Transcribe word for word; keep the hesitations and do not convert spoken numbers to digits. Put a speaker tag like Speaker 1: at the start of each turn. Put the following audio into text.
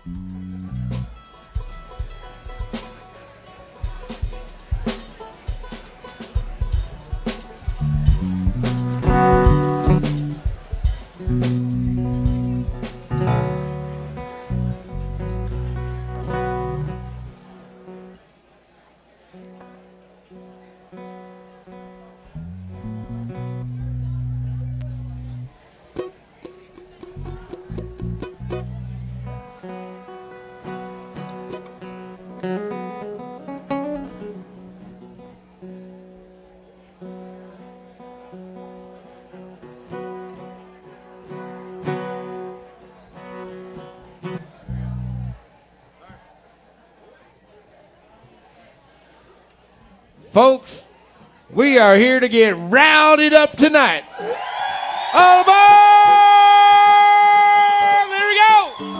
Speaker 1: Folks, we are here to get rowdied up tonight. All aboard!